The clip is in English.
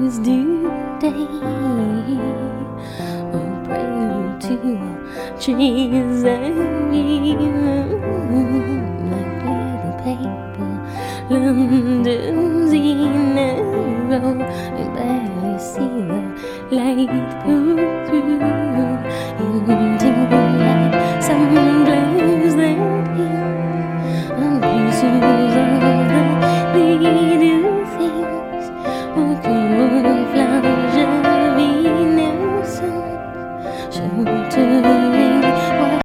things do they? Oh, pray to trees and like little paper London's in a row. You barely see the light go through.